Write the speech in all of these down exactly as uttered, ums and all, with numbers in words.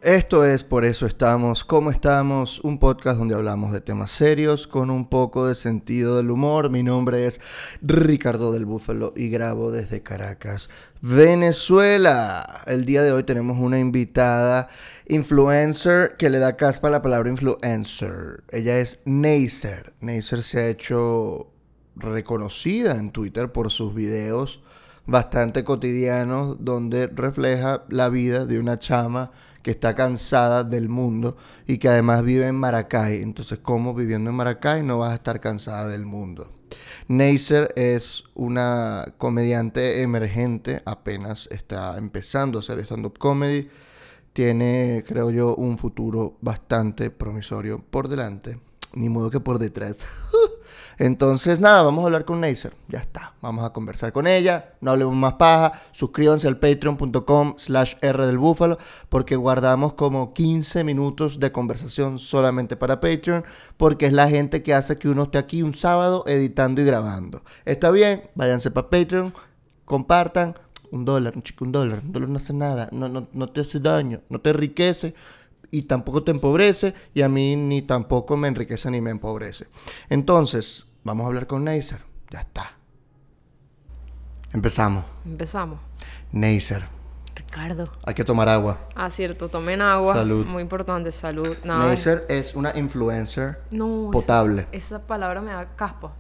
Esto es Por Eso Estamos, ¿Cómo estamos? Un podcast donde hablamos de temas serios con un poco de sentido del humor. Mi nombre es Ricardo del Búfalo y grabo desde Caracas, Venezuela. El día de hoy tenemos una invitada influencer que le da caspa a la palabra influencer. Ella es Neisser. Neisser se ha hecho reconocida en Twitter por sus videos bastante cotidianos donde refleja la vida de una chama que está cansada del mundo y que además vive en Maracay. Entonces, ¿cómo viviendo en Maracay no vas a estar cansada del mundo? Neisser es una comediante emergente, apenas está empezando a hacer stand-up comedy. Tiene, creo yo, un futuro bastante promisorio por delante, ni modo que por detrás. Entonces, nada, vamos a hablar con Neisser. Ya está, vamos a conversar con ella. No hablemos más paja. Suscríbanse al patreon.com slash R del Búfalo porque guardamos como quince minutos de conversación solamente para Patreon, porque es la gente que hace que uno esté aquí un sábado editando y grabando. ¿Está bien? Váyanse para Patreon, compartan. Un dólar, un chico, un dólar. Un dólar no hace nada, no, no, no te hace daño, no te enriquece y tampoco te empobrece, y a mí ni tampoco me enriquece ni me empobrece. Entonces, vamos a hablar con Neisser. Ya está. Empezamos. Empezamos. Neisser. Ricardo. Hay que tomar agua. Ah, cierto. Tomen agua. Salud. Muy importante, salud. No, Neisser es una influencer no, potable. Esa, esa palabra me da caspa.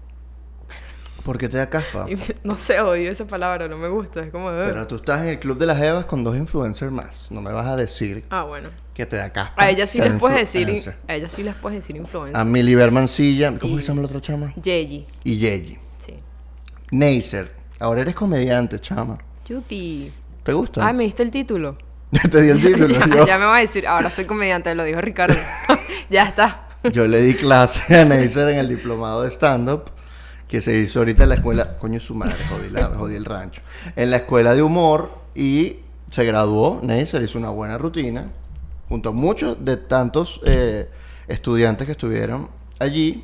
¿Por qué te da caspa? Y, no sé, odio esa palabra, no me gusta. Es como... Uh. Pero tú estás en el club de las Evas con dos influencers más. No me vas a decir Ah, bueno. que te da caspa. A ella sí les puedes decir... influencer. A ella sí les puedes decir influencer. A Milly Bermancilla. ¿Cómo Y- se llama la otra chama? Yeji. Y Yeji. Sí. Neisser. Ahora eres comediante, chama. Yupi. ¿Te gusta? Ay, me diste el título. Te di el título. ya, yo, ya me va a decir, ahora soy comediante, lo dijo Ricardo. Ya está. yo le di clase a Neisser en el diplomado de stand-up que se hizo ahorita en la escuela. Coño, su madre, jodí, la, jodí el rancho. En la escuela de humor, y se graduó. Neisser hizo una buena rutina junto a muchos de tantos eh, estudiantes que estuvieron allí.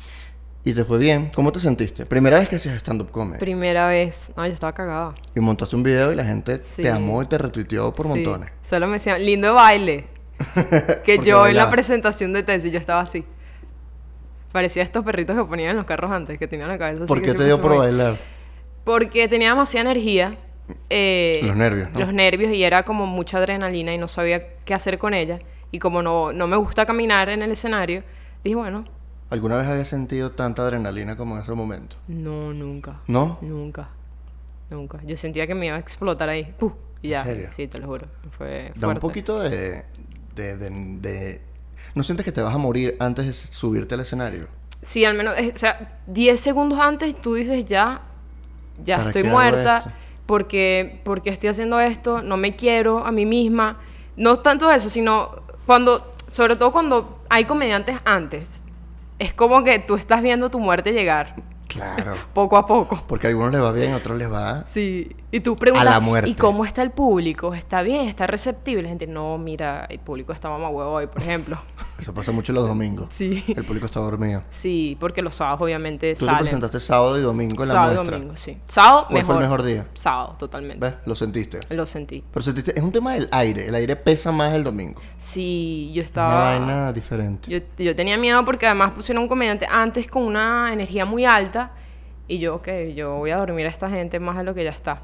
Y te fue bien. ¿Cómo te sentiste? Primera vez que hacías stand-up comedy. Primera vez. No, yo estaba cagada. Y montaste un video y la gente Sí. te amó y te retuiteó por Sí. montones. Solo me decían, lindo baile. Que Porque yo en bailaba. la presentación de tesis yo estaba así. Parecía estos perritos que ponían en los carros antes, que tenían la cabeza así. ¿Por que qué te siempre dio se por movía. bailar? Porque tenía demasiada energía. eh, Los nervios, ¿no? Los nervios, y era como mucha adrenalina y no sabía qué hacer con ella. Y como no, no me gusta caminar en el escenario, dije, bueno, ¿Alguna vez habías sentido tanta adrenalina como en ese momento? no, nunca. ¿No? Nunca. Nunca. Yo sentía que me iba a explotar ahí. ¡Puf! Y ya. ¿En serio? Sí, te lo juro. Fue Da un fuerte. poquito de, de, de, de- ¿No sientes que te vas a morir antes de subirte al escenario? Sí, al menos, eh, o sea, diez segundos antes tú dices ya, ya ¿Para estoy qué hago muerta, esto? porque, porque estoy haciendo esto, no me quiero a mí misma. No tanto eso, sino cuando, sobre todo cuando hay comediantes antes, es como que tú estás viendo tu muerte llegar, Claro. poco a poco. Porque a algunos les va bien, a otros les va... Sí, y tú preguntas, A la muerte. ¿y cómo está el público? ¿Está bien? ¿Está receptivo? Y la gente, no, mira, el público está mamahuevo hoy, por ejemplo. Eso pasa mucho los domingos. Sí. El público está dormido. Sí, porque los sábados obviamente Tú te salen. presentaste sábado y domingo en la Sábado y muestra. domingo, sí. Sábado, ¿Cuál mejor. fue el mejor día? Sábado, totalmente. ¿Ves? Lo sentiste. Lo sentí. Pero sentiste... Es un tema del aire. El aire pesa más el domingo. Sí, yo Una estaba... vaina diferente. Yo, yo tenía miedo porque además pusieron un comediante antes con una energía muy alta. Y yo, ok, yo voy a dormir a esta gente más de lo que ya está.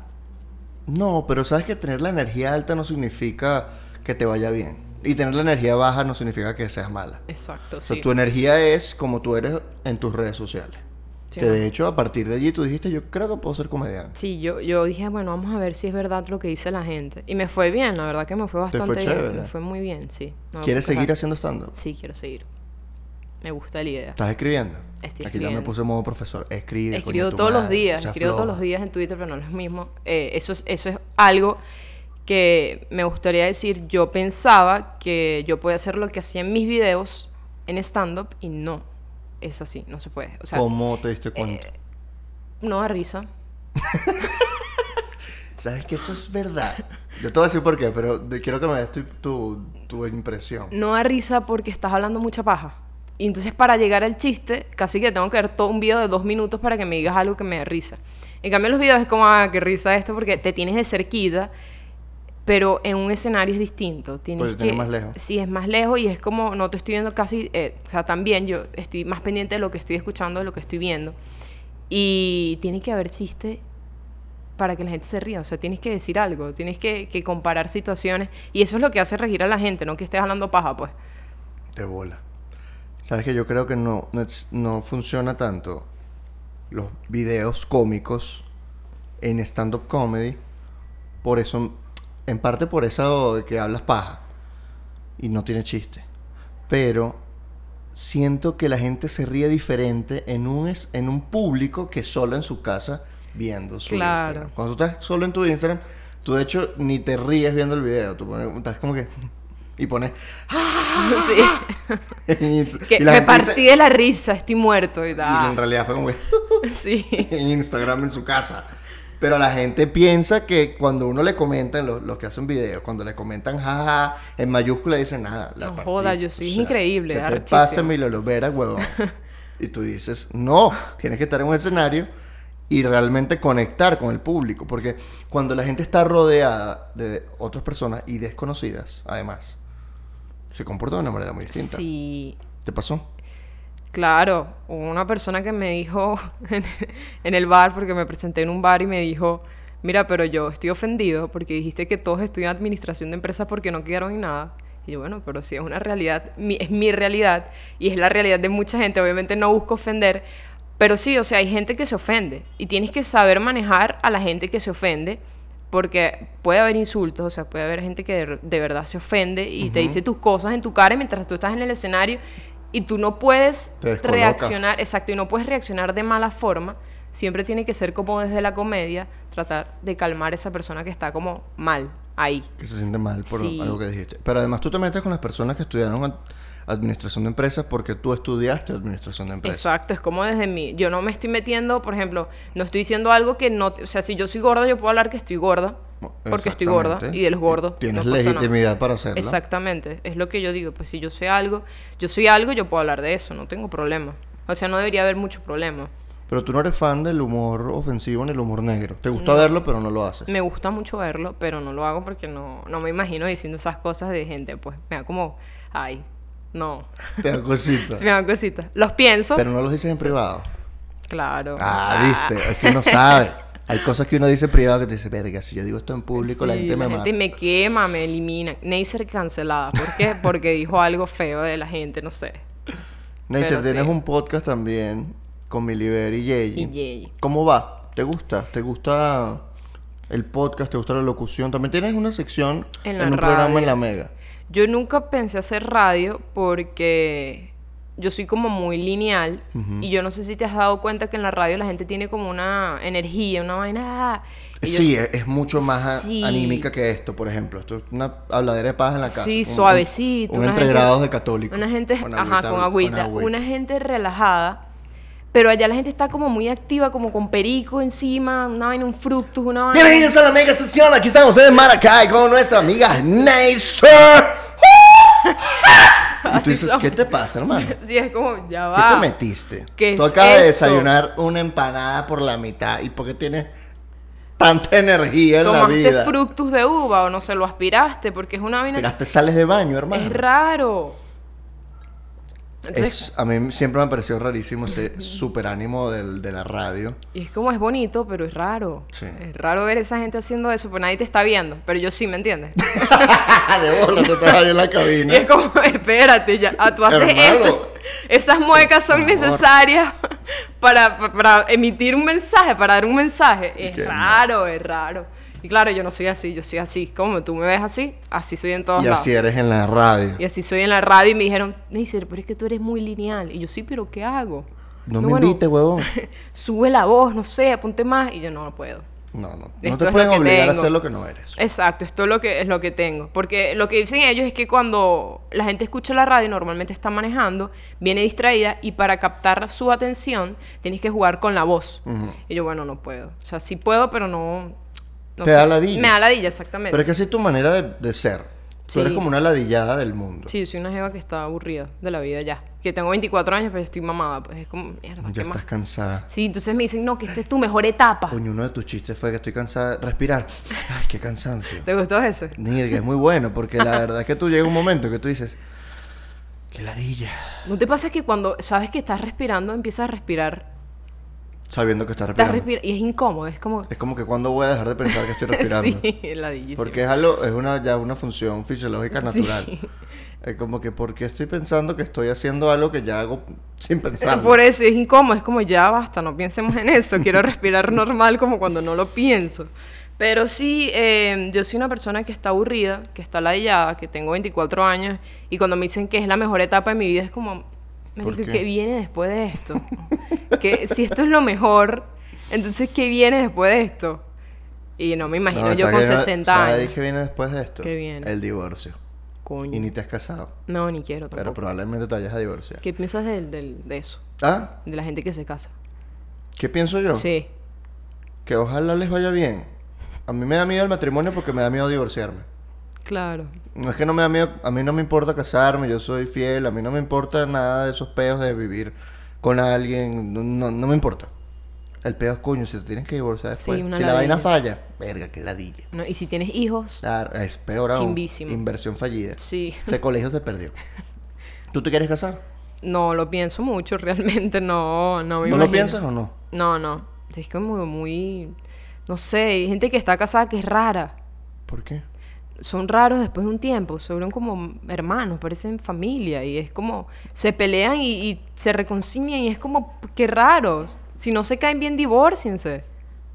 No, pero sabes que tener la energía alta no significa que te vaya bien. Y tener la energía baja no significa que seas mala. Exacto, O sea, sí. tu energía es como tú eres en tus redes sociales. Sí, que ¿no? de hecho, a partir de allí tú dijiste, yo creo que puedo ser comediante. Sí, yo, yo dije, bueno, vamos a ver si es verdad lo que dice la gente. Y me fue bien, la verdad que me fue Te bastante fue bien. chévere. Me fue muy bien, sí. No me ¿Quieres puedo seguir quejar. haciendo stand-up? Sí, quiero seguir. Me gusta la idea. ¿Estás escribiendo? Estoy Aquí ya me escribiendo. puse modo profesor. Escribe, Escribo coño, tu todos los madre, días, sea escribo todos floja. los días en Twitter, pero no es lo mismo. Eh, eso, es, eso es algo que me gustaría decir. Yo pensaba que yo podía hacer lo que hacía en mis videos en stand-up y no. Es así, no se puede. O sea, ¿Cómo te diste cuenta? eh, no da risa. ¿Sabes que eso es verdad? Yo te voy a decir por qué, pero de- quiero que me des tu, tu, tu impresión. No da risa porque estás hablando mucha paja. Y entonces para llegar al chiste, casi que tengo que ver todo un video de dos minutos para que me digas algo que me dé risa. En cambio los videos es como, ah, qué risa esto, porque te tienes de cerquita pero en un escenario es distinto. Tienes Pues que, tiene más lejos. Sí, es más lejos y es como, no te estoy viendo casi, eh, o sea, también yo estoy más pendiente de lo que estoy escuchando, de lo que estoy viendo. Y tiene que haber chiste para que la gente se ría, o sea, tienes que decir algo, tienes que, que comparar situaciones, y eso es lo que hace regir a la gente, no que estés hablando paja, pues. De bola. Sabes que yo creo que no, no, es- no funciona tanto los videos cómicos en stand-up comedy, por eso, en parte por eso de que hablas paja y no tiene chiste. Pero siento que la gente se ríe diferente en un, es- en un público que solo en su casa viendo su Claro. Instagram. Cuando tú estás solo en tu Instagram, tú de hecho ni te ríes viendo el video, tú pones, estás como que y pones Sí. y Que la me gente partí dice- de la risa, estoy muerto y y tal. en realidad fue como que Sí. en Instagram en su casa. Pero la gente piensa que cuando uno le comentan, los, los que hacen videos, cuando le comentan jaja en mayúscula, dicen nada. La No partí. joda, yo sí, es increíble, ¿Qué te arrechísimo. pasa, Emilio Lovera, huevón? Y tú dices, no, tienes que estar en un escenario y realmente conectar con el público. Porque cuando la gente está rodeada de otras personas y desconocidas, además, se comporta de una manera muy distinta. Sí. ¿Te pasó? Claro, hubo una persona que me dijo en, en el bar, porque me presenté en un bar y me dijo, mira, pero yo estoy ofendido porque dijiste que todos estudian administración de empresas porque no quedaron en nada. Y yo, bueno, pero sí es una realidad, mi- es mi realidad y es la realidad de mucha gente. Obviamente no busco ofender, pero sí, o sea, hay gente que se ofende y tienes que saber manejar a la gente que se ofende, porque puede haber insultos, o sea, puede haber gente que de, de verdad se ofende y te Ujú. dice tus cosas en tu cara mientras tú estás en el escenario y tú no puedes Te descoloca. reaccionar, exacto, y no puedes reaccionar de mala forma. Siempre tiene que ser como desde la comedia, tratar de calmar a esa persona que está como mal ahí. Que se siente mal por Sí. algo que dijiste. Pero además tú te metes con las personas que estudiaron ad- administración de empresas porque tú estudiaste administración de empresas. Exacto, es como desde mí. Yo no me estoy metiendo, por ejemplo, no estoy diciendo algo que no... O sea, si yo soy gorda, yo puedo hablar que estoy gorda, porque estoy gorda, Exactamente. y de los gordos. Tienes no pasa nada. legitimidad para hacerlo. Exactamente, es lo que yo digo. Pues si yo soy algo, yo soy algo, yo puedo hablar de eso, no tengo problema. O sea, no debería haber mucho problema. Pero tú no eres fan del humor ofensivo ni el humor negro. Te gusta No. verlo, pero no lo haces. Me gusta mucho verlo, pero no lo hago porque no, no me imagino diciendo esas cosas de gente. Pues me da como, ay, no. Te da cosita. Sí, me da cositas. Los pienso. Pero no los dices en privado. Claro. Ah, viste. Es que uno sabe. Hay cosas que uno dice en privado que te dice, verga, si yo digo esto en público, la Sí, gente me la mata. gente me quema, me elimina. Neisser cancelada. ¿Por qué? Porque dijo algo feo de la gente, no sé. Neisser, pero tienes sí. un podcast también con Miliber y Yeyi. Y Yeyi. ¿Cómo va? ¿Te gusta? ¿Te gusta el podcast? ¿Te gusta la locución? También tienes una sección En en, la un programa en radio. la Mega. Yo nunca pensé hacer radio porque yo soy como muy lineal. Ujú. Y yo no sé si te has dado cuenta que en la radio la gente tiene como una energía, una vaina. ah, y yo- Sí, es, es mucho más a- Sí. anímica que esto, por ejemplo. Esto es una habladera de paz en la casa. Sí, Un- suavecito. Un, un una entre gente- grados de católico. Una gente, Con ajá, agüita- con agüita. agüita. Una gente relajada. Pero allá la gente está como muy activa, como con perico encima, una vaina, un fructus, una vaina. Bienvenidos a la Mega Estación. Aquí estamos en Maracay con nuestra amiga Neisser. Y Así tú dices, son. ¿qué te pasa, hermano? Sí, es como, ya ¿Qué va. te metiste? ¿Qué Tú es acabas de esto? desayunar una empanada por la mitad. ¿Y por qué tienes tanta energía en la ¿Tomaste vida? fructus de uva o no se lo aspiraste? Porque es una vaina... Miraste, sales de baño, hermano. Es raro. Entonces, Es- a mí siempre me pareció rarísimo ese super ánimo del, de la radio. y es como es bonito, pero es raro. Sí. Es raro ver a esa gente haciendo eso, pues nadie te está viendo. Pero yo sí, ¿me entiendes? De bola, tú estás ahí en la Y cabina. es como, espérate, ya, ah, tú haces Hermano. esto. Esas muecas son Por favor. necesarias para, pa- para emitir un mensaje, para dar un mensaje. Es Qué raro, es raro. Y claro, yo no soy así, yo soy así. Como tú me ves así, así soy en todos Y lados. así eres en la radio. Y así soy en la radio y me dijeron, Neisser, pero es que tú eres muy lineal. Y yo, sí, pero ¿qué hago? No, No, me bueno, invites, huevón. Sube la voz, no sé, apunte más. Y yo, no, no puedo. No, no. No Esto te es pueden lo que obligar a tengo. hacer lo que no eres. Exacto, esto es lo que es lo que tengo. Porque lo que dicen ellos es que cuando la gente escucha la radio, normalmente está manejando, viene distraída y para captar su atención tienes que jugar con la voz. Ujú. Y yo, bueno, no puedo. O sea, sí puedo, pero no... no Te sé. da ladilla. Me da ladilla, exactamente. Pero es que así es tu manera de, de ser. Tú eres Sí. como una ladillada del mundo. Sí, yo soy una jeva que está aburrida de la vida ya. Que tengo veinticuatro años, pero estoy mamada. Pues es como, mierda, Ya ¿qué más? estás cansada. Sí, entonces me dicen, no, que esta es tu mejor etapa. Coño, uno de tus chistes fue que estoy cansada de respirar. Ay, qué cansancio. ¿Te gustó ese? Nirga, es muy bueno porque la verdad es que tú llega un momento que tú dices, qué ladilla. ¿No te pasa que cuando sabes que estás respirando, empiezas a respirar? Sabiendo que estás Estás respirando. respira- y es incómodo, es como... Es como que cuando voy a dejar de pensar que estoy respirando. sí, ladillísimo. Porque es algo, es una, ya una función fisiológica natural. Es como que porque estoy pensando que estoy haciendo algo que ya hago sin pensar. Por eso es incómodo, es como ya basta, no pensemos en eso, quiero respirar normal como cuando no lo pienso. Pero sí, eh, yo soy una persona que está aburrida, que está ladillada, que tengo veinticuatro años y cuando me dicen que es la mejor etapa de mi vida es como, marico, qué? ¿qué viene después de esto? Que si esto es lo mejor, entonces ¿qué viene después de esto? Y no me imagino No, yo ¿sabes con qué- sesenta ¿sabes años. qué viene después de esto? ¿Qué viene? El divorcio. Coño. Y ni te has casado. No, ni quiero Pero tampoco. probablemente te vayas a divorciar. ¿Qué piensas del, del- de eso? ¿Ah? De la gente que se casa. ¿Qué pienso yo? Sí. Que ojalá les vaya bien. A mí me da miedo el matrimonio porque me da miedo divorciarme. Claro. No es que no me da miedo, a mí no me importa casarme, yo soy fiel, a mí no me importa nada de esos peos de vivir con alguien, no, no, no me importa. El peo es coño, si te tienes que divorciar Sí, después. una si la vaina ladilla. falla, verga, que ladilla. No, y si tienes hijos, Claro, es peor aún. Chimbísimo. Inversión fallida. sí. Ese colegio se perdió. ¿Tú te quieres casar? No lo pienso mucho, realmente no, no me ¿No lo imagino. piensas o no? No, no. Es como muy, no sé, hay gente que está casada que es rara. ¿Por qué? Son raros después de un tiempo, se vuelven como hermanos, parecen familia y es como, se pelean y, y se reconcilian y es como, qué raro. Si no se caen bien, divórciense.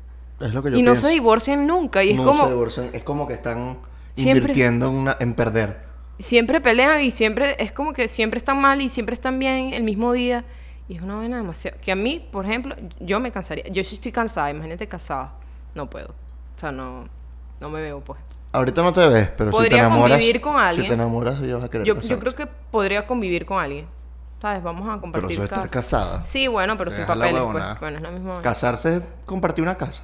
Es lo que yo Y no pienso. se divorcian nunca y es no como, se divorcian, es como que están Siempre- invirtiendo en, una- en perder. siempre pelean y siempre, es como que siempre están mal y siempre están bien el mismo día. Y es una vaina demasiado... Que a mí, por ejemplo, yo me cansaría. Yo sí estoy cansada, imagínate casada. No puedo. O sea, no, no me veo, pues. Ahorita no te ves, pero si te Podría enamoras... convivir con alguien. Si te enamoras, ya vas a querer Yo, casarte. yo creo que podría convivir con alguien. ¿Sabes? Vamos a Pero compartir eso de estar casa. casada. Sí, bueno, pero sin Deja la papeles, pues. huevonada. Bueno, es la misma vaina. Casarse es compartir una casa.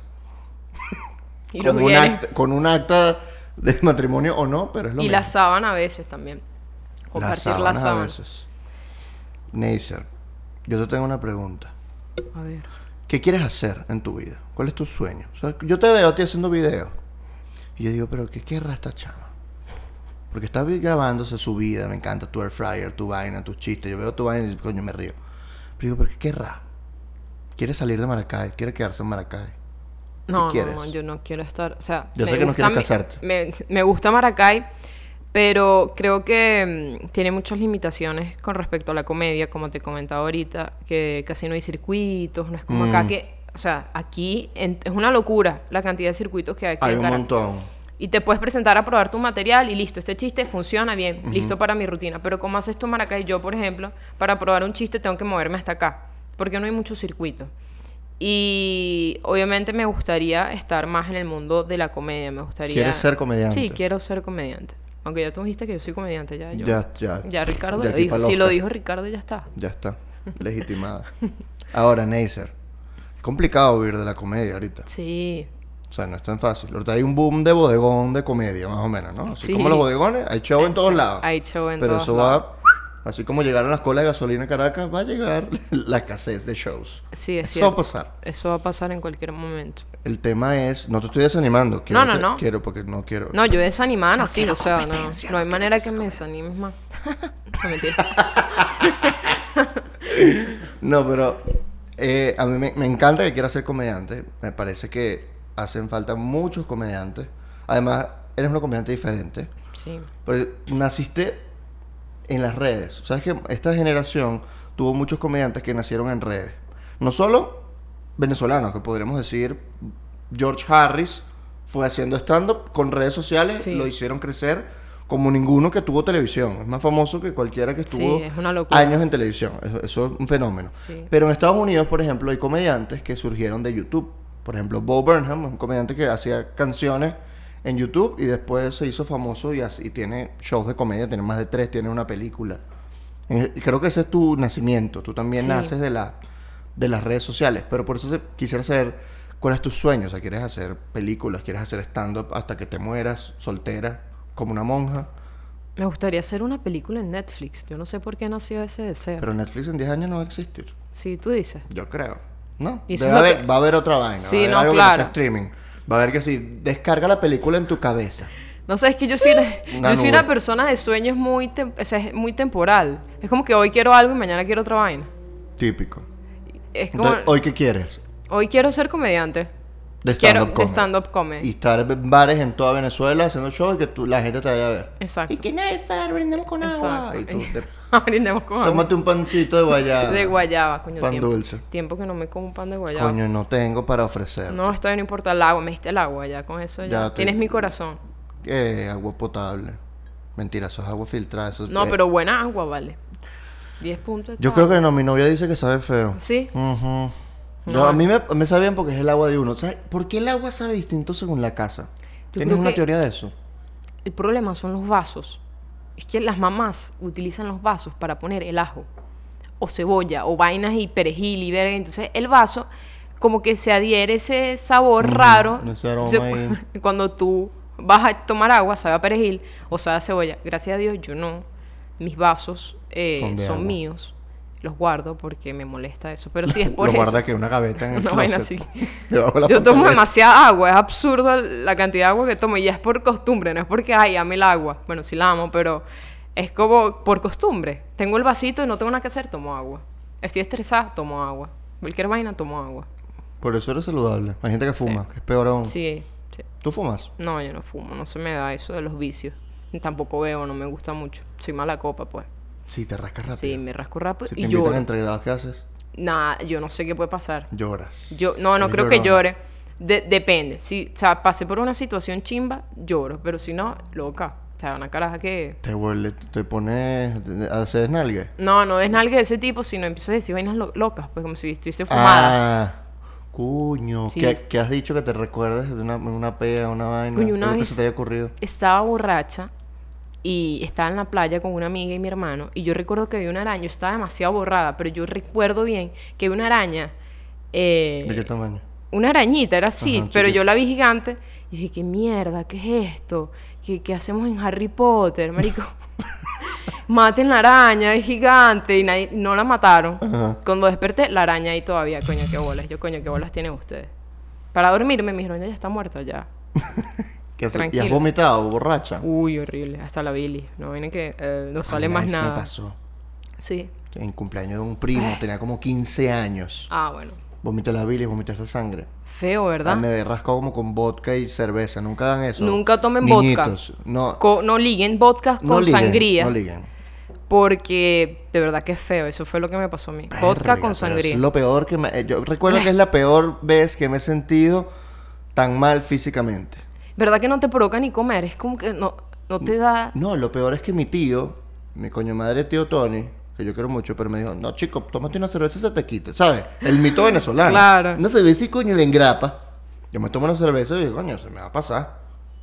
Y los con, un bienes. acta, con un acta de matrimonio o no, pero es lo Y mismo. la sábana a veces también. Las Compartir la sábanas a sábana. veces. Neisser, yo te tengo una pregunta. A ver. ¿Qué quieres hacer en tu vida? ¿Cuál es tu sueño? O sea, yo te veo a ti haciendo videos. Y yo digo, pero ¿qué querrá esta chama? Porque está grabándose su vida, me encanta tu air fryer, tu vaina, tus chistes. Yo veo tu vaina y coño, me río. Pero digo, ¿pero qué querrá? ¿Quiere salir de Maracay? ¿Quiere quedarse en Maracay? No, no, quieres? no, yo no quiero estar, o sea, Yo me sé que no gusta quieres mi- casarte. Me, me gusta Maracay, pero creo que mm, tiene muchas limitaciones con respecto a la comedia, como te comentaba ahorita, que casi no hay circuitos, no es como acá Mm. que, o sea, aquí en- es una locura la cantidad de circuitos que hay aquí Hay en un Caracas. montón. Y te puedes presentar a probar tu material y listo, este chiste funciona bien, listo para mi rutina. Pero como haces tú en Maracay, yo, por ejemplo, para probar un chiste tengo que moverme hasta acá, porque no hay muchos circuitos. Y obviamente me gustaría estar más en el mundo de la comedia, me gustaría... ¿Quieres ser comediante? Sí, quiero ser comediante. Aunque ya tú dijiste que yo soy comediante, ya yo... Ya, ya. Ya Ricardo De lo aquí dijo. pa'l Si lo Oscar. dijo Ricardo, ya está. Ya está. Legitimada. Ahora, Neisser. Es complicado vivir de la comedia ahorita. Sí. O sea, no es tan fácil. Ahorita hay un boom de bodegón de comedia, más o menos, ¿no? Así Sí. como los bodegones, hay show en todos Exacto. lados. Hay show en Pero todos eso lados. va... Así como llegaron las colas de gasolina en Caracas, va a llegar la escasez de shows. Sí, es Eso va a cierto. pasar. Eso va a pasar en cualquier momento. El tema es... No te estoy desanimando. Quiero No, no, que- no. Quiero porque no quiero... No, yo desanimada, no, sí, quiero o sea, no, competencia, no hay no manera que me desanimes más. No, mentira. No, pero eh, a mí me, me encanta que quieras ser comediante. Me parece que hacen falta muchos comediantes. Además, eres una comediante diferente. Sí. Pero naciste en las redes. Sabes que esta generación tuvo muchos comediantes que nacieron en redes. No solo venezolanos, que podríamos decir George Harris fue haciendo stand-up con redes sociales, Sí. lo hicieron crecer como ninguno que tuvo televisión. Es más famoso que cualquiera que estuvo Sí, es una locura. años en televisión. Eso, eso es un fenómeno. Sí. Pero en Estados Unidos, por ejemplo, hay comediantes que surgieron de YouTube. Por ejemplo, Bo Burnham, un comediante que hacía canciones en YouTube y después se hizo famoso y, así, y tiene shows de comedia, tiene más de tres, tiene una película. Eh, Creo que ese es tu nacimiento. Tú también Sí. naces de, la, de las redes sociales. Pero por eso se- quisiera saber cuál es tu sueño. O sea, ¿quieres hacer películas? ¿Quieres hacer stand-up hasta que te mueras, soltera, como una monja? Me gustaría hacer una película en Netflix. Yo no sé por qué nació ese deseo. Pero Netflix en diez años no va a existir. Sí, tú dices. Yo creo. ¿No? Y eso Debe es lo haber- que- Va a haber otra vaina. Sí, va a haber no, algo que claro. sea streaming. Va a haber que sí, descarga la película en tu cabeza. No sé, es que yo soy, Una yo soy nube. una persona de sueños muy, tem- o sea, es muy temporal. Es como que hoy quiero algo y mañana quiero otra vaina. Típico. Es como, Entonces, ¿hoy qué quieres? hoy quiero ser comediante. De Quiero stand-up de comedy. stand-up comedy. Y estar en bares en toda Venezuela haciendo shows y que tú- la gente te vaya a ver. Exacto. ¿Y quién es esta? Brindemos con agua. Exacto. Y tú te- Brindemos con agua. tómate un pancito de guayaba. De guayaba, coño. Pan tiempo, dulce. Tiempo que no me como un pan de guayaba. Coño, no tengo para ofrecer. No, esto no importa el agua. Me diste el agua ya. Con eso ya. Ya estoy- Tienes mi corazón. Eh, agua potable. Mentira, eso es agua filtrada. Eso es- No, eh, pero buena agua, vale. diez puntos. de Yo toda creo que no, mi novia dice que sabe feo. Sí. Ujú. No. Yo- a mí me, me sabe bien porque es el agua de uno. ¿Sabes por qué el agua sabe distinto según la casa? Yo ¿Tienes creo una que- teoría de eso? El problema son los vasos. Es que las mamás utilizan los vasos para poner el ajo, o cebolla, o vainas y perejil y verga. Entonces el vaso como que se adhiere ese sabor Ujú, raro. ese aroma Entonces, ahí. cuando tú vas a tomar agua, sabe a perejil o sabe a cebolla. Gracias a Dios yo no. Mis vasos eh, Son son, de agua. míos. Los guardo porque me molesta eso. Pero sí es por Lo eso. guarda que una gaveta en el Una vaina closet, así. debajo de la Yo tomo pantaleta. demasiada agua, es absurdo la cantidad de agua que tomo y es por costumbre, no es porque, ay, ame el agua. Bueno, sí la amo, pero es como por costumbre. Tengo el vasito y no tengo nada que hacer, tomo agua. Estoy estresada, tomo agua. Cualquier vaina, tomo agua. Por eso eres saludable. Hay gente que fuma, que es peor aún. Sí, sí. ¿Tú fumas? No, yo no fumo, no se me da eso de los vicios. Tampoco veo, no me gusta mucho. Soy mala copa, pues. Sí, te rascas rápido. Sí, me rasco rápido Si te y invitan lloro. a entre grados, ¿qué haces? Nada, yo no sé qué puede pasar. Lloras. Yo, no, no Eres creo que llorona. llore. De- depende. Si, o sea, pasé por una situación chimba, lloro. Pero si no, loca. O sea, una caraja que... Te vuelve, te pones a hacer desnalgue. No, no es nalga de ese tipo, sino empiezo a decir vainas lo- locas. Pues como si estuviese fumada. Ah, coño. Sí. ¿Qué, qué has dicho que te recuerdes de una, una pea, una vaina? Coño, una Algo que vez- se te haya ocurrido. Estaba borracha y estaba en la playa con una amiga y mi hermano. Y yo recuerdo que había una araña. Yo estaba demasiado borrada, pero yo recuerdo bien que había una araña. eh, ¿De qué tamaño? Una arañita, era así, Ajá, pero chiquita. yo la vi gigante y dije, ¿qué mierda? ¿Qué es esto? ¿Qué, qué hacemos en Harry Potter, marico? Maten la araña, es gigante y nadie, no la mataron. Ajá. Cuando desperté, la araña ahí todavía, coño, qué bolas. Yo, coño, qué bolas tienen ustedes. Para dormirme, mi araña ya está muerta ya. ¿Qué haces? ¿Y has Tranquilo. vomitado, borracha? Uy, horrible, hasta la bilis. No viene que eh, no A sale mí más una vez nada. me pasó. Sí. En cumpleaños de un primo, tenía como quince años. Ah, bueno. Vomité la bilis, vomité esa sangre. Feo, Ah, ¿verdad? me he rascado como con vodka y cerveza. Nunca hagan eso. Nunca tomen Niñitos. vodka. No, Co- no liguen vodka con no liguen, sangría. No liguen. Porque de verdad que es feo. Eso fue lo que me pasó a mí. Vodka Verga, con pero sangría. Es lo peor que me... eh, Yo recuerdo que es la peor vez que me he sentido tan mal físicamente. ¿Verdad que no te provoca ni comer? Es como que no, no te da... No, lo peor es que mi tío, mi coño madre tío Tony, que yo quiero mucho, pero me dijo, no chico, tómate una cerveza y se te quita, ¿sabes? El mito venezolano. Claro. Una cerveza y coño le engrapa. Yo me tomo una cerveza y digo, coño, se me va a pasar.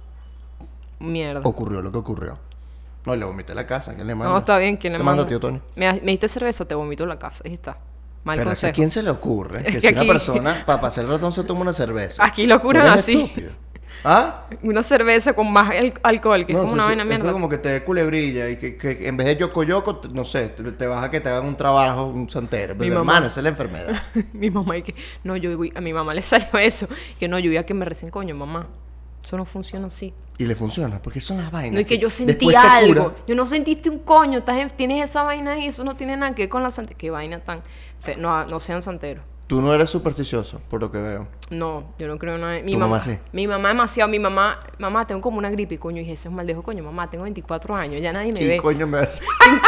Mierda. Ocurrió lo que ocurrió. No, le vomité a la casa. ¿Quién le manda? No, está bien. ¿Quién le ¿Qué manda, manda? tío Tony? Me, da- me diste cerveza, te vomito en la casa. Ahí está. Mal Pero es que consejo. a quién se le ocurre que que si una aquí- persona para pasar el ratón se toma una cerveza. Aquí lo curan ¿Eres así. estúpido? ¿Ah? Una cerveza con más al- alcohol, que No, es como eso una sí- vaina eso mierda. es como que te dé culebrilla y que, que en vez de yoco yoco, te- no sé, te, te vas a que te hagan un trabajo, un santero. Mi Pero mamá. hermano, esa es la enfermedad. Mi mamá y que... No, yo voy- a mi mamá le salió eso. Que no, yo iba a que me recen coño, mamá. Eso no funciona así. Y le funciona, porque son las vainas. No, es que yo sentí después se algo. cura. Yo no sentiste un coño. Estás en- tienes esa vaina ahí. Eso no tiene nada que ver con la santera. Qué vaina tan... fe- No, no sean santeros. Tú no eres supersticioso, por lo que veo. No, yo no creo en nada. Mi Tu mamá sí. Mi mamá demasiado. Mi mamá... Mamá, tengo como una gripe. Coño, y dije, ese es mal dejo. Coño, mamá, tengo veinticuatro años. Ya nadie me ¿Qué ve. coño me hace?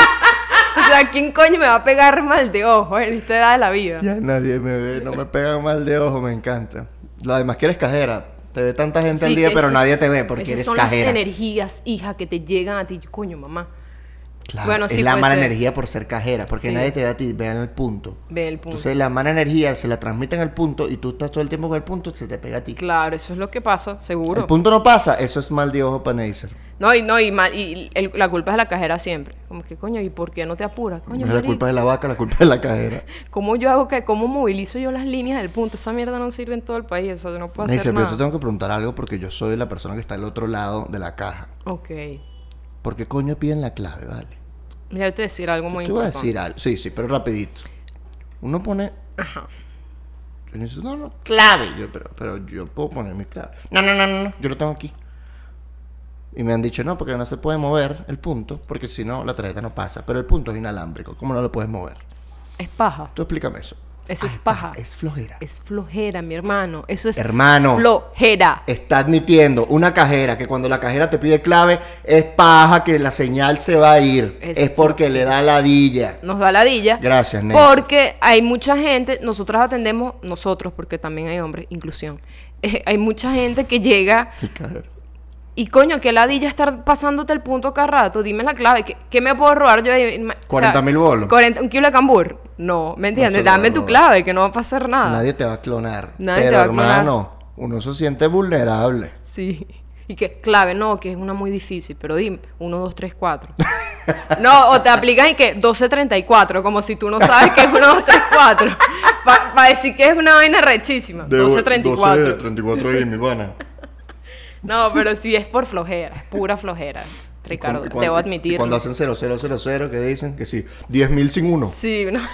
O sea, ¿quién coño me va a pegar mal de ojo en esta edad de la vida? Ya nadie me ve, no me pegan mal de ojo, me encanta. Lo además que eres cajera. Te ve tanta gente al Sí, día, que pero esas- nadie te ve porque esas eres son cajera. las energías, hija, que te llegan a ti. Coño, mamá. Claro, Bueno, es sí, la puede mala ser. energía por ser cajera, porque Sí. nadie te ve a ti, vean el punto. Ve el punto. Entonces la mala energía se la transmiten al punto y tú estás todo el tiempo con el punto, se te pega a ti. Claro, eso es lo que pasa, seguro. El punto no pasa, eso es mal de ojo para Neisser. No, y no, y, mal- y el- la culpa es de la cajera siempre. Como que, coño, ¿y por qué no te apuras? Coño, No es la marico, culpa de la vaca, la culpa es de la cajera. ¿cómo yo hago que, cómo movilizo yo las líneas del punto? Esa mierda no sirve en todo el país, eso yo no puedo Neisser, hacer pero yo nada. te tengo que preguntar algo porque yo soy la persona que está al otro lado de la caja. Ok. ¿Por qué coño piden la clave, vale? Mira, yo te voy a decir algo muy Te voy a importante. decir algo. Sí, sí, pero rapidito. Uno pone... Ajá. Y uno dice, no, no, clave. Yo, pero, pero yo puedo poner mi clave. No, no, no, no, no, yo lo tengo aquí. Y me han dicho, no, porque no se puede mover el punto, porque si no, la tarjeta no pasa. Pero el punto es inalámbrico. ¿Cómo no lo puedes mover? Es paja. Tú explícame eso. Eso es Ay, paja. Es flojera. Es flojera, mi hermano. Eso es Hermano. flojera. Está admitiendo una cajera que cuando la cajera te pide clave es paja que la señal se va a ir. Es Es, porque le da ladilla. Nos da ladilla. Gracias, Nancy. Porque hay mucha gente, nosotros atendemos, nosotros, porque también hay hombres, inclusión. Eh, hay mucha gente que llega Sí, cajero. y coño, que ladilla estar pasándote el punto cada rato. Dime la clave. ¿Qué, qué me puedo robar yo ahí? Ma- o sea, cuarenta mil bolos. cuarenta un kilo de cambur. No, ¿me entiendes? se lo va Dame a tu robar. clave, que no va a pasar nada. Nadie te va a clonar. Nadie Pero te va a clonar. hermano, uno se siente vulnerable. Sí. Y que clave, no, que es una muy difícil, pero dime, uno, dos, tres, cuatro. No, o te aplicas y que doce treinta y cuatro, como si tú no sabes que es uno, dos, tres, cuatro. Para decir que es una vaina rechísima. doce treinta y cuatro. treinta y cuatro ahí, mi pana. No, pero sí es por flojera, es pura flojera, Ricardo, Cuando- debo y admitirlo. Cuando hacen cero cero cero cero, ¿qué dicen? Que sí, diez mil sin uno. Sí, no.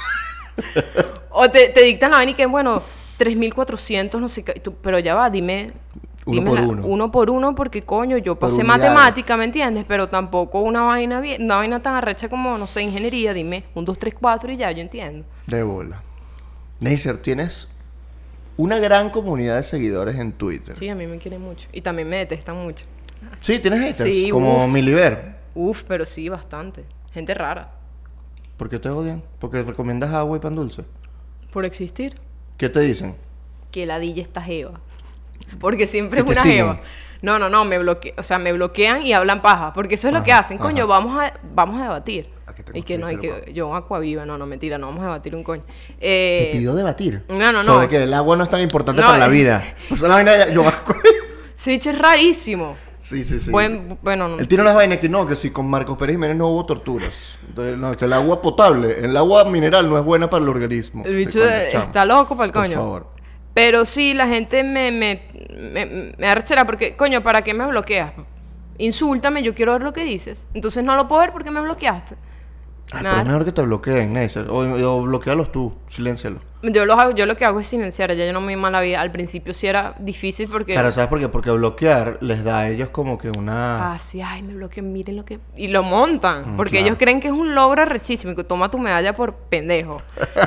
O te, te dictan la vaina y que, bueno, tres mil cuatrocientos, no sé qué, tú- pero ya va, dime... Uno dime por la- uno. Uno por uno, porque coño, yo Por pasé unidades. matemática, ¿me entiendes? Pero tampoco una vaina bien, una vaina tan arrecha como, no sé, ingeniería, dime, un, dos, tres, cuatro y ya, yo entiendo. De bola. Neisser, tienes una gran comunidad de seguidores en Twitter. Sí, a mí me quieren mucho. Y también me detestan mucho. Sí, tienes haters. Sí, como uf. Miliver. Uf, pero sí, bastante. Gente rara. ¿Por qué te odian? Porque recomiendas agua y pan dulce. Por existir. ¿Qué te dicen? Que ladilla esta jeva. Porque siempre ¿Y es te una siguen? jeva. No, no, no, me bloque... o sea, me bloquean y hablan paja, porque eso es lo que Ajá, hacen. Coño, ajá. vamos a vamos a debatir. Aquí tengo Y que no hay Twitter, que yo un Aquaviva, no, no, mentira, no vamos a debatir un coño. Eh, ¿Te pidió debatir? no, no, no. Sobre que el agua no es tan importante No, para la eh. vida. O sea, la vaina de yo ese bicho es rarísimo. Sí, sí, sí. Buen- bueno, no. Él tiene unas vainas que no, que si con Marcos Pérez Jiménez no hubo torturas. Entonces, no, que el agua potable, el agua mineral no es buena para el organismo. El bicho Coño, de- chamo. está loco para el Por coño. favor. Pero sí, la gente me, me, me, me arrechera porque, coño, ¿para qué me bloqueas? Insúltame, yo quiero ver lo que dices. Entonces no lo puedo ver porque me bloqueaste. Ah, Nada. pero es mejor que te bloqueen, Neisser. O, o bloquealos tú, siléncialo. Yo lo, hago, yo lo que hago es silenciar, ya yo no me di mala vida. Al principio sí era difícil porque... Claro, ¿sabes por qué? Porque bloquear les da a ellos como que una... Ah, sí, ay, me bloquean, miren lo que... Y lo montan, Mm, porque claro. ellos creen que es un logro arrechísimo y que toma tu medalla por pendejo.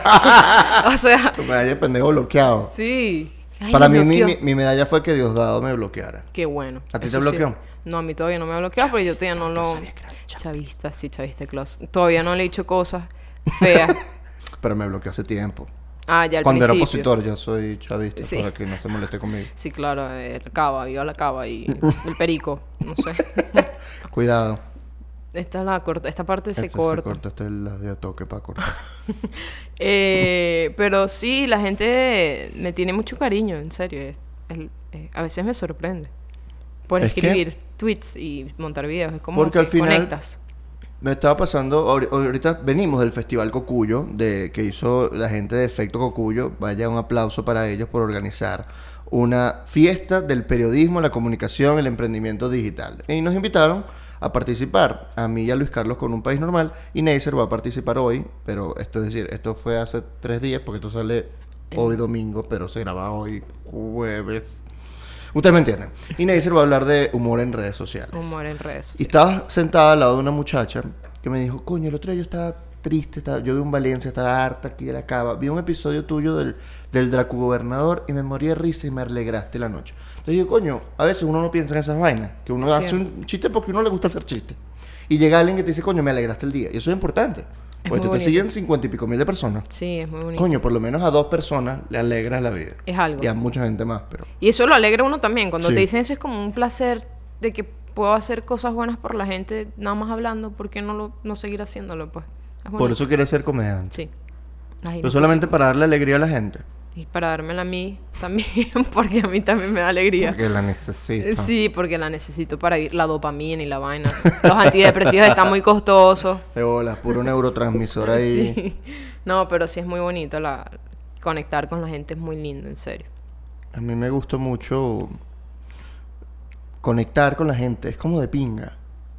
O sea, Tu medalla de pendejo bloqueado. sí. Ay, Para me mí, mi, bloqueó. mi- mi medalla fue que Diosdado me bloqueara. Qué bueno. ¿A ti Eso te sí. bloqueó? No, a mí todavía no me ha bloqueado, pero yo todavía no lo... sabía que eras Chavista, sí, chavista close. Todavía no le he dicho cosas feas. Pero me bloqueó hace tiempo. Ah, ya al Cuando era principio. opositor, yo soy chavista, Sí. para que no se moleste conmigo. Sí, claro, el cava, viva la cava y el perico, no sé. Cuidado. Esta es la corta, esta parte se Este corta. Se corta, este es el de toque para cortar. Eh, pero sí, la gente me tiene mucho cariño, en serio. eh. El- eh, a veces me sorprende. Por Es que- escribir tweets y montar videos. Es como Porque que al final- conectas. Me estaba pasando, ahori- ahorita venimos del Festival Cocuyo, de, que hizo la gente de Efecto Cocuyo. Vaya, un aplauso para ellos por organizar una fiesta del periodismo, la comunicación, el emprendimiento digital. Y nos invitaron a participar, a mí y a Luis Carlos con Un País Normal, y Neisser va a participar hoy, pero esto es decir, esto fue hace tres días, porque esto sale hoy domingo, pero se graba hoy jueves. Ustedes me entienden. Y Neisser va a hablar de humor en redes sociales. Humor en redes. Y estaba sentada al lado de una muchacha que me dijo, coño, el otro día yo estaba triste, estaba, yo vi un Valencia, estaba harta aquí de la cava, vi un episodio tuyo del, del Dracu Gobernador y me morí de risa y me alegraste la noche. Entonces yo, coño, a veces uno no piensa en esas vainas, que uno hace Cierto. un chiste porque a uno le gusta hacer chistes. Y llega alguien que te dice, coño, me alegraste el día. Y eso es importante. Es Porque muy te, te bonito. siguen cincuenta y pico mil de personas. Sí, es muy bonito. Coño, por lo menos a dos personas le alegras la vida. Es algo. Y a mucha gente más, pero... Y eso lo alegra a uno también. Cuando Sí. te dicen eso es como un placer de que puedo hacer cosas buenas por la gente nada más hablando. ¿Por qué no, lo, no seguir haciéndolo, pues? Es Por bonito. eso quieres ser comediante. Sí. Ay, Pero no, solamente para darle alegría a la gente. Y para dármela a mí también, porque a mí también me da alegría. Porque la necesito. Sí, porque la necesito para ir la dopamina y la vaina. Los antidepresivos están muy costosos. De bolas, puro neurotransmisor ahí. Sí. No, pero sí es muy bonito la conectar con la gente, es muy lindo, en serio. A mí me gusta mucho conectar con la gente. Es como de pinga.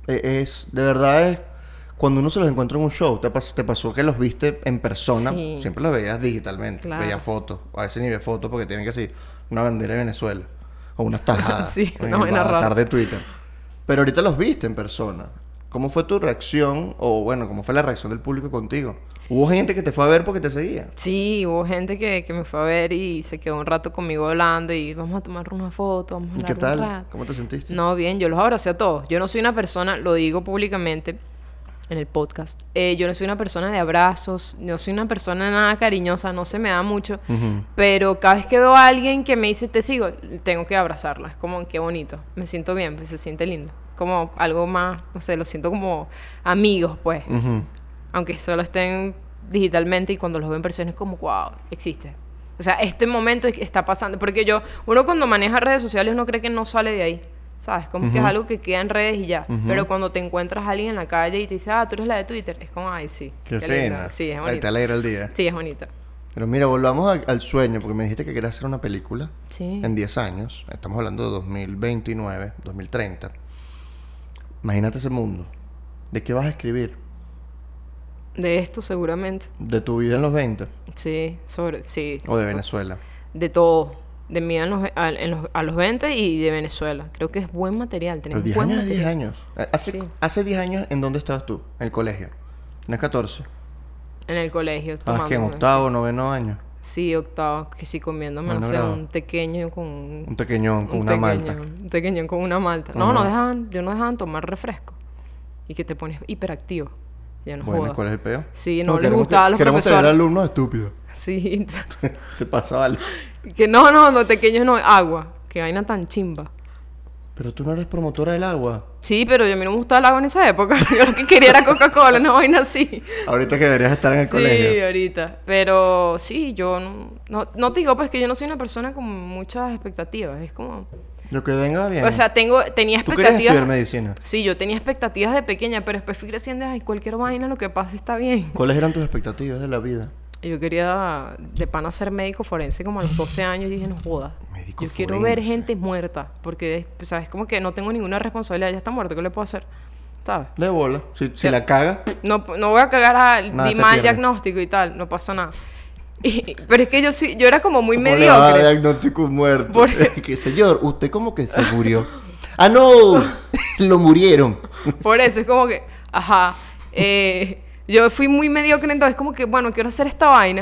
Eh, Es, de verdad es... Cuando uno se los encuentra en un show, ¿te, pas- te pasó que los viste en persona? Sí. Siempre los veías digitalmente, Claro. veías fotos. A veces ni ve fotos porque tienen que ser una bandera de Venezuela. O unas tajadas. Sí, en una el vaina avatar rara. de Twitter. Pero ahorita los viste en persona. ¿Cómo fue tu reacción? O bueno, ¿cómo fue la reacción del público contigo? ¿Hubo gente que te fue a ver porque te seguía? Sí, hubo gente que, que me fue a ver y se quedó un rato conmigo hablando y vamos a tomar una foto, vamos a ¿Y qué hablar un tal? rato. ¿Cómo te sentiste? No, bien, yo los abracé a todos. Yo no soy una persona, lo digo públicamente en el podcast, eh, yo no soy una persona de abrazos, no soy una persona nada cariñosa, no se me da mucho, Ujú. pero cada vez que veo a alguien que me dice te sigo, tengo que abrazarla. Es como, qué bonito, me siento bien, pues se siente lindo. Como algo más, no sé, lo siento como amigos, pues. Ujú. Aunque solo estén digitalmente y cuando los veo en persona es como, wow, existe. O sea, este momento es- está pasando. Porque yo, uno cuando maneja redes sociales, uno cree que no sale de ahí. ¿Sabes? Como que es Ujú. algo que queda en redes y ya. Ujú. Pero cuando te encuentras a alguien en la calle y te dice, ah, tú eres la de Twitter, es como, ay, sí. Qué, lindo". fina. Sí, es Ahí bonito. te alegra el día. Sí, es bonito. Pero mira, volvamos al, al sueño, porque me dijiste que querías hacer una película Sí. en diez años. Estamos hablando de dos mil veintinueve, dos mil treinta. Imagínate ese mundo. ¿De qué vas a escribir? De esto seguramente. ¿De tu vida en los veinte? Sí, sobre, sí. ¿O de Venezuela? De todo. De mí en los, a, en los- a los veinte y de Venezuela. Creo que es buen material. Pero Tenemos diez buen años es diez material. años. Eh, Hace, Sí. hace diez años, ¿en dónde estabas tú? En el colegio. ¿Tienes catorce? En el colegio. ¿Estabas que en tomándome- octavo, noveno año? Sí, octavo, que sí, comiéndome, no Noveno sé, grado. un pequeño con... Un pequeñón con un una pequeño- malta. Un pequeñón con una malta. No, Ajá. no dejaban, yo no dejaban tomar refresco. Y que te pones hiperactivo. Ya no Bueno, ¿y jodas. ¿cuál es el peo? Sí, no les queremos gustaba a te- los Queremos tener profesores. alumnos estúpidos. Sí. Te pasa algo. Que no, no, no, pequeños no, agua. Qué vaina tan chimba. Pero tú no eres promotora del agua. Sí, pero yo a mí no me gustaba el agua en esa época. Yo lo que quería era Coca-Cola, una vaina así. Ahorita que deberías estar en el Sí, colegio. ahorita. Pero sí, yo no, no, no te digo pues que yo no soy una persona con muchas expectativas. Es como... Lo que venga bien. O sea, tengo, tenía ¿Tú querías estudiar expectativas... medicina? Sí, yo tenía expectativas de pequeña, pero después fui creciendo, ay, cualquier vaina, lo que pase está bien. ¿Cuáles eran tus expectativas de la vida? Yo quería de pana ser médico forense como a los doce años y dije, no joda. Médico Yo quiero ver forense. gente muerta, porque, ¿sabes? Como que no tengo ninguna responsabilidad, ya está muerto, ¿qué le puedo hacer? ¿Sabes? De bola. Si, si Ya. la caga, No, no voy a cagar a Nada di se mal pierde. diagnóstico y tal, no pasa nada. Y- pero es que yo sí, yo era como muy ¿cómo le va a dar mediocre. diagnóstico muerto? Por- Que, señor, usted como que se murió. ¡Ah, no! Lo murieron. Por eso es como que, ajá, eh, yo fui muy mediocre, entonces como que, bueno, quiero hacer esta vaina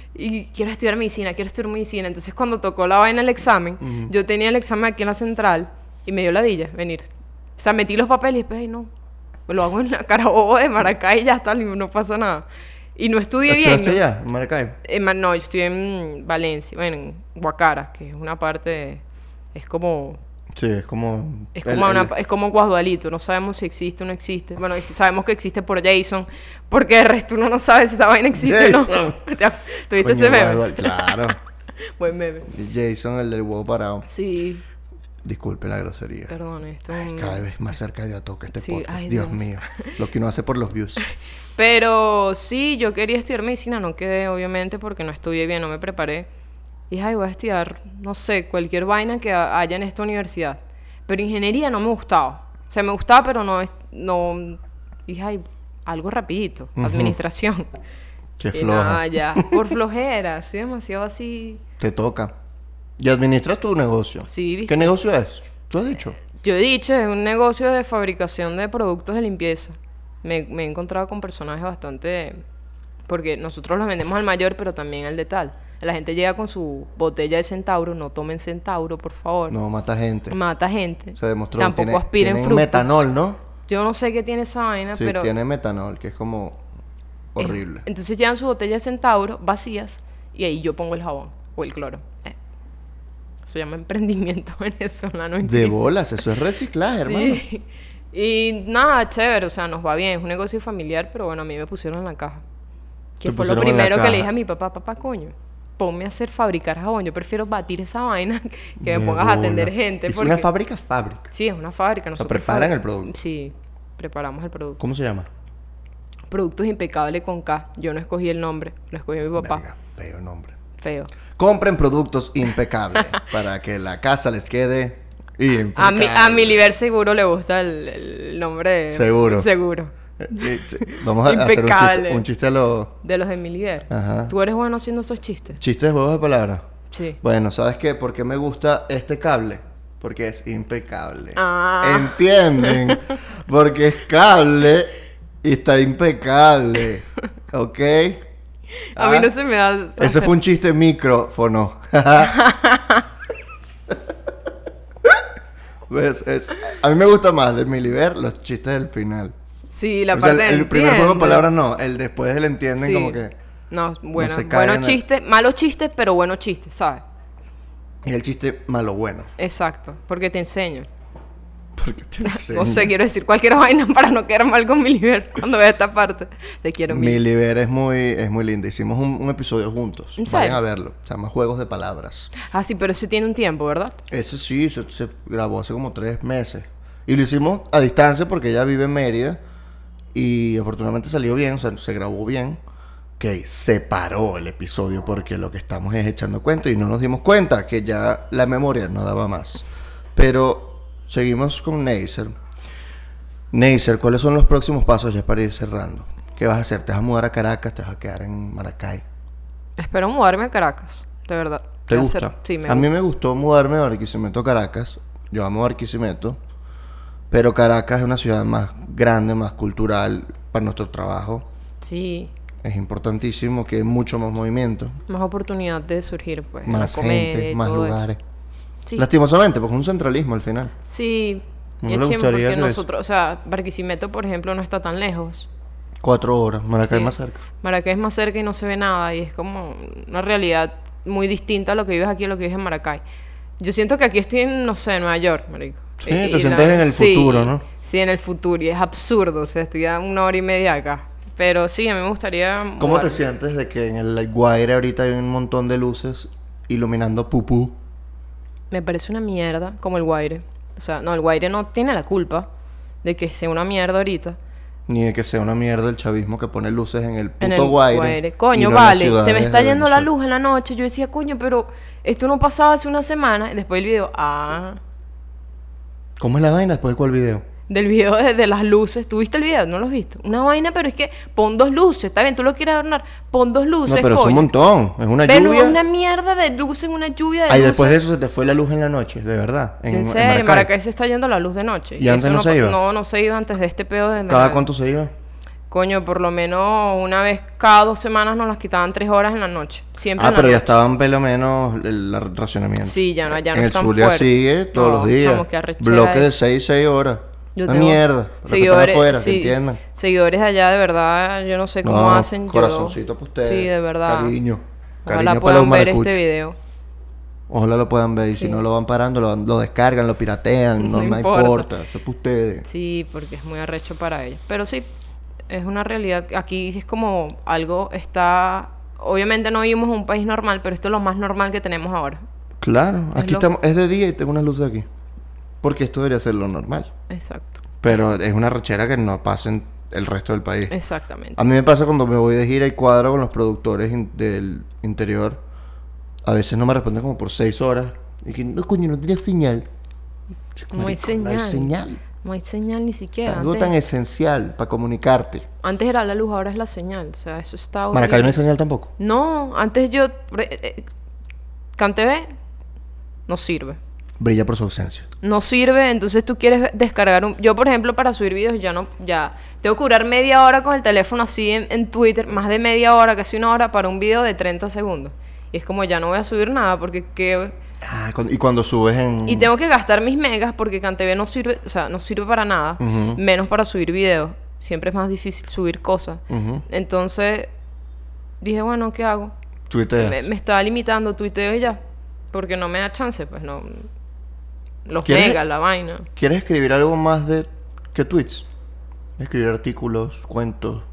y quiero estudiar medicina, quiero estudiar medicina. Entonces cuando tocó la vaina el examen, Ujú. yo tenía el examen aquí en la central y me dio ladilla venir. O sea, metí los papeles y después, ay, no, lo hago en la Carabobo de Maracay y ya está, no pasa nada. Y no estudié bien. ¿Estudiaste ¿no? allá, en Maracay? Eh, ma- no, yo estudié en Valencia, bueno, en Guacara, que es una parte, de- es como... Sí, es como... Es el- como, una- el- es como Guadualito, no sabemos si existe o no existe. Bueno, y sabemos que existe por Jason, porque de resto uno no sabe si esa vaina existe o Jason. no. ¿Te- ¿Tuviste Coño, ese meme? Guadual- Claro. Buen meme. Jason, el del huevo parado. Sí, Disculpe la grosería. perdón, esto... Ay, mm. cada vez más cerca de Atoca este Sí, podcast. ay, Dios, Dios. mío. Lo que uno hace por los views. Pero sí, yo quería estudiar medicina, no quedé obviamente porque no estudié bien, no me preparé. Y dije, ay, voy a estudiar, no sé, cualquier vaina que ha- haya en esta universidad. Pero ingeniería no me gustaba. O sea, me gustaba, pero no... es- no dije, ay, algo rapidito, Ujú. administración. Qué Y floja. nada, ya. Por flojera, soy demasiado así... Te toca. Y administras tu negocio. Sí, ¿viste? ¿Qué negocio es? ¿Tú has dicho? Yo he dicho, es un negocio de fabricación de productos de limpieza. Me, me he encontrado con personajes bastante... Porque nosotros los vendemos al mayor, pero también al de tal. La gente llega con su botella de Centauro. No tomen Centauro, por favor. No, mata gente. Mata gente. Se demostró. Tampoco tiene, aspiren tienen fructos. metanol, ¿no? Yo no sé qué tiene esa vaina, Sí, pero... tiene metanol, que es como horrible. Eh, entonces llevan su botella de Centauro vacías y ahí yo pongo el jabón o el cloro. Eh. Eso se llama emprendimiento venezolano. De ¿entiendes? bolas, eso es reciclaje, hermano. Sí. Y nada, chévere, o sea, nos va bien. Es un negocio familiar, pero bueno, a mí me pusieron en la caja. Que Te fue lo pusieron en la primero que le caja. dije a mi papá, papá, coño, ponme a hacer fabricar jabón. Yo prefiero batir esa vaina que De me pongas a atender bola. gente. Es porque... una fábrica, fábrica. Sí, es una fábrica. Nosotros preparan fabri- el producto. Sí, preparamos el producto. ¿Cómo se llama? Productos impecables con K. Yo no escogí el nombre, lo escogió mi papá. Verga, feo nombre. Feo. Compren productos impecables para que la casa les quede A, mi, a Miliver seguro le gusta el, el nombre de... Seguro. Seguro. Eh, sí. Vamos a hacer un chiste, un chiste a los... De los de Miliver. Ajá. ¿Tú eres bueno haciendo esos chistes? ¿Chistes de juegos de palabras? Sí. Bueno, ¿sabes qué? ¿Por qué me gusta este cable? Porque es impecable. Ah. ¿Entienden? Porque es cable y está impecable. ¿Ok? A mí no se me da... Ese hacer... fue un chiste micrófono. Pues es, a mí me gusta más de Miliver los chistes del final. Sí, la o parte sea, el, el primer juego de palabras no, el después él entienden sí. como que... No, bueno, no buenos chistes, el... malos chistes, pero buenos chistes, ¿sabes? Y el chiste malo bueno. Exacto, porque te enseño. Porque te enseño. No sé, quiero decir cualquier vaina para no quedar mal con Miliver cuando vea esta parte. Te quiero, Miliver. Miliver es muy, es muy linda. Hicimos un, un episodio juntos. ¿En serio? Vayan a verlo. Se llama Juegos de Palabras. Ah, sí, pero ese tiene un tiempo, ¿verdad? Ese sí, se, se grabó hace como tres meses. Y lo hicimos a distancia porque ella vive en Mérida. Y afortunadamente salió bien, o sea, se grabó bien. Que se paró el episodio porque lo que estamos es echando cuenta y no nos dimos cuenta que ya la memoria no daba más. Pero seguimos con Neisser. Neisser, ¿cuáles son los próximos pasos ya para ir cerrando? ¿Qué vas a hacer? ¿Te vas a mudar a Caracas? ¿Te vas a quedar en Maracay? Espero mudarme a Caracas, de verdad. ¿Te gusta? Hacer... Sí, me a gusta. mí me gustó mudarme a Barquisimeto a Caracas. Yo amo Barquisimeto. Pero Caracas es una ciudad más grande, más cultural para nuestro trabajo. Sí. Es importantísimo que hay mucho más movimiento. Más oportunidad de surgir, pues. Más gente, más lugares. Sí. Lastimosamente, porque es un centralismo al final. Sí. No y le es chimbo porque gustaría nosotros, o sea, Barquisimeto, por ejemplo, no está tan lejos. Cuatro horas, Maracay Sí. más cerca. Maracay es más cerca y no se ve nada. Y es como una realidad muy distinta a lo que vives aquí a lo que vives en Maracay. Yo siento que aquí estoy en, no sé, Nueva York, marico. Sí, y, te sientes la... en el sí, futuro, ¿no? Sí, en el futuro. Y es absurdo. O sea, estoy a una hora y media acá. Pero sí, a mí me gustaría... ¿Cómo mudarme. te sientes de que en el Guaire ahorita hay un montón de luces iluminando pupú? Me parece una mierda, como el Guaire. O sea, no, el Guaire no tiene la culpa de que sea una mierda ahorita. Ni de que sea una mierda el chavismo que pone luces en el puto en el Guaire. Guaire. Coño, no vale, se me está yendo la luz en la noche. Yo decía, coño, pero esto no pasaba hace una semana. Y después el video, ah... ¿Cómo es la vaina después de cuál video? Del video de, de las luces. ¿Tú viste el video? ¿No lo has visto? Una vaina, pero es que pon dos luces. Está bien, tú lo quieres adornar. Pon dos luces, No, pero coño. es un montón. Es una pero lluvia. Pero una mierda de luz en una lluvia de Ay, luces. después de eso se te fue la luz en la noche, de verdad. En, en serio, en Maracay. Maracay se está yendo la luz de noche. ¿Y antes no no se iba? No, no se iba antes de este pedo de... ¿Cada Maracay. cuánto se iba? Coño, por lo menos una vez cada dos semanas nos las quitaban tres horas en la noche. Siempre Ah, en la pero ya noche. estaban pelo menos el, el racionamiento. Sí, ya no, ya no En el están sur ya fuertes. sigue todos No, los días. chamo, qué arrechera Bloque de eso. seis, seis horas. Yo Una tengo mierda. Los que seguidores, están afuera, sí, que entiendan. seguidores de allá, de verdad, yo no sé cómo No, hacen. yo- corazoncito para ustedes. Sí, de verdad. Cariño. Ojalá Cariño para los puedan ver maracuchos. este video. Ojalá lo puedan ver. Y Sí. si no lo van parando, lo, lo descargan, lo piratean. No, No me importa. importa. Eso es para ustedes. Sí, porque es muy arrecho para ellos. Pero sí, es una realidad. Aquí es como algo está... Obviamente no vivimos en un país normal, pero esto es lo más normal que tenemos ahora. Claro. Es Aquí lo- estamos. Es de día y tengo unas luces aquí. Porque esto debería ser lo normal. Exacto. Pero es una rechera que no pasa en el resto del país. Exactamente. A mí me pasa cuando me voy de gira y cuadro con los productores in- del interior. A veces no me responden como por seis horas. Y que, no, coño, no tenía señal. No hay Marico, No hay señal. señal. No hay señal ni siquiera. Algo Antes, tan esencial para comunicarte. antes era la luz, ahora es la señal. O sea, eso está horrible. Maracay no hay señal tampoco. No, antes yo... pre- eh, CanTV no sirve. Brilla por su ausencia. No sirve, entonces tú quieres descargar un... Yo, por ejemplo, para subir videos ya no... Ya... Tengo que durar media hora con el teléfono así en, en Twitter. Más de media hora, casi una hora para un video de treinta segundos. Y es como ya no voy a subir nada porque... ¿qué? Ah, cuando- y cuando subes en... Y tengo que gastar mis megas porque CanTV no sirve... O sea, no sirve para nada. Ujú. Menos para subir videos. Siempre es más difícil subir cosas. Ujú. Entonces... Dije, bueno, ¿qué hago? Tuiteas. Me, me estaba limitando, tuiteo y ya. Porque no me da chance, pues no... Los ¿Quieres- megas, la vaina. ¿Quieres escribir algo más de que tweets? Escribir artículos, cuentos.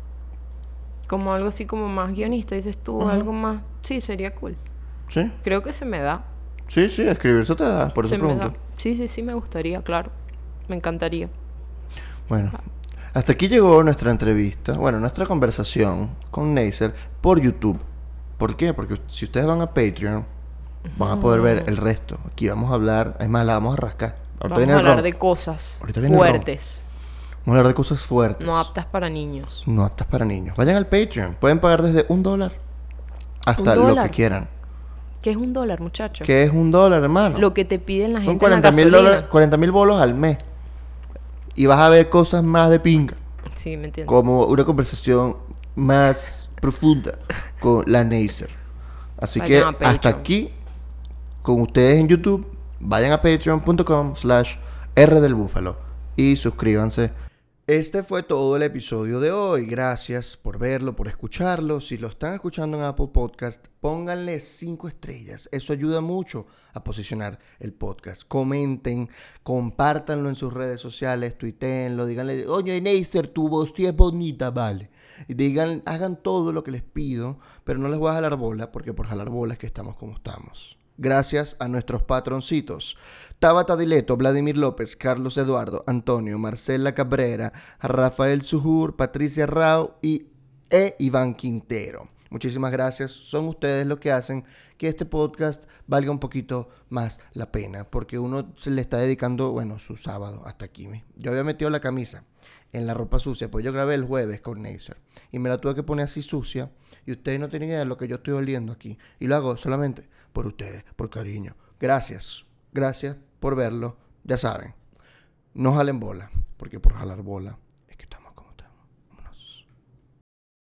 Como algo así como más guionista, dices tú, Ajá. algo más... Sí, sería cool. ¿Sí? Creo que se me da. Sí, sí, escribir se te da, por eso se me pregunto. da. Sí, sí, sí, me gustaría, claro. Me encantaría. Bueno, hasta aquí llegó nuestra entrevista, bueno, nuestra conversación con Neisser por YouTube. ¿Por qué? Porque si ustedes van a Patreon, van a poder ver el resto. Aquí vamos a hablar, es más, la vamos a rascar. Ahorita Vamos viene a el hablar ron. de cosas Ahorita viene el ron. fuertes, Vamos a hablar de cosas fuertes. no aptas para niños. No aptas para niños. Vayan al Patreon. Pueden pagar desde un dólar hasta ¿Un lo que dólar? quieran. ¿Qué es un dólar, muchacho? ¿Qué es un dólar, hermano? Lo que te piden la Son gente en la cuarenta mil gasolina. dólares, cuarenta mil bolos al mes. Y vas a ver cosas más de pinga. Sí, me entiendo. Como una conversación más profunda con la Neisser. Así Vayan que a Patreon. hasta aquí con ustedes en YouTube. Vayan a patreon.com slash R del Búfalo y suscríbanse. Este fue todo el episodio de hoy. Gracias por verlo, por escucharlo. Si lo están escuchando en Apple Podcast, pónganle cinco estrellas. Eso ayuda mucho a posicionar el podcast. Comenten, compártanlo en sus redes sociales, tuiteenlo, díganle, oye, Neisser, tu voz sí es bonita, vale. Y digan, hagan todo lo que les pido, pero no les voy a jalar bola, porque por jalar bola es que estamos como estamos. Gracias a nuestros patroncitos: Tabata Dileto, Vladimir López, Carlos Eduardo, Antonio, Marcela Cabrera, Rafael Sujur, Patricia Rao y e Iván Quintero. Muchísimas gracias. Son ustedes los que hacen que este podcast valga un poquito más la pena, porque uno se le está dedicando, bueno, su sábado hasta aquí. Yo había metido la camisa en la ropa sucia, pues yo grabé el jueves con Neisser y me la tuve que poner así sucia y ustedes no tienen idea de lo que yo estoy oliendo aquí. Y lo hago solamente por ustedes, por cariño. Gracias, gracias por verlo. Ya saben, no jalen bola, porque por jalar bola